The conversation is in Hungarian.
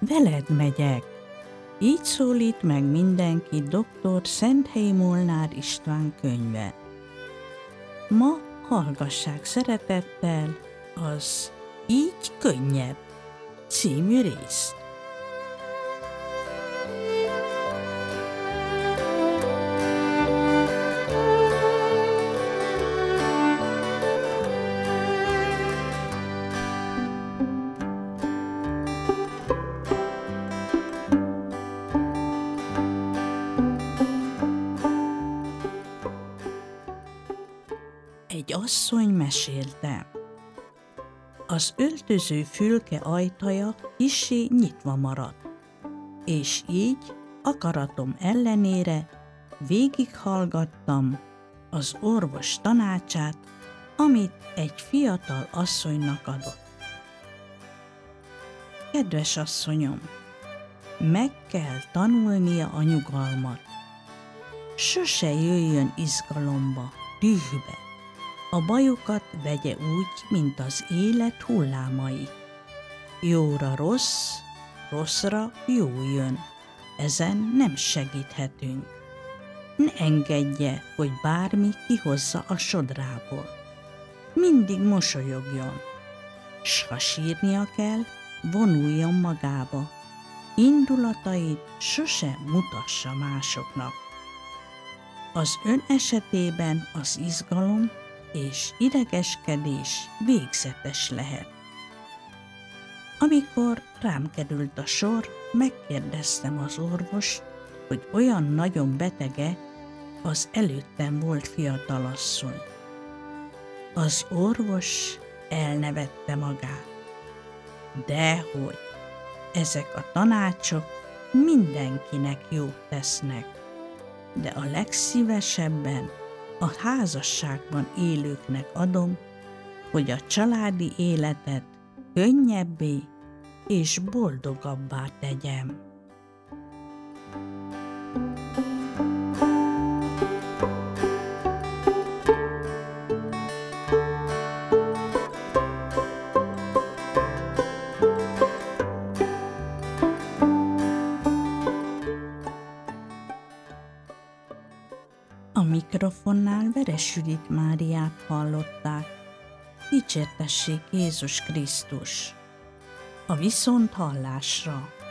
Veled megyek. Így szólít meg mindenki dr. Szenthelyi Molnár István könyve. Ma hallgassák szeretettel az Így könnyebb című részt. Egy asszony mesélte. Az öltöző fülke ajtaja kissé nyitva maradt, és így akaratom ellenére végighallgattam az orvos tanácsát, amit egy fiatal asszonynak adott. Kedves asszonyom, meg kell tanulnia a nyugalmat. Sose jöjjön izgalomba, dühbe. A bajokat vegye úgy, mint az élet hullámai. Jóra rossz, rosszra jó jön. Ezen nem segíthetünk. Ne engedje, hogy bármi kihozza a sodrából. Mindig mosolyogjon. S ha sírnia kell, vonuljon magába. Indulatait sose mutassa másoknak. Az ön esetében az izgalom és idegeskedés végzetes lehet. Amikor rám került a sor, megkérdeztem az orvost, hogy olyan nagyon betege az előttem volt fiatalasszony. Az orvos elnevette magát. Dehogy, ezek a tanácsok mindenkinek jót tesznek, de a legszívesebben a házasságban élőknek adom, hogy a családi életet könnyebbé és boldogabbá tegyem. A mikrofonnál Veres Judit Máriát hallották. Dicsértessék Jézus Krisztus! A viszonthallásra!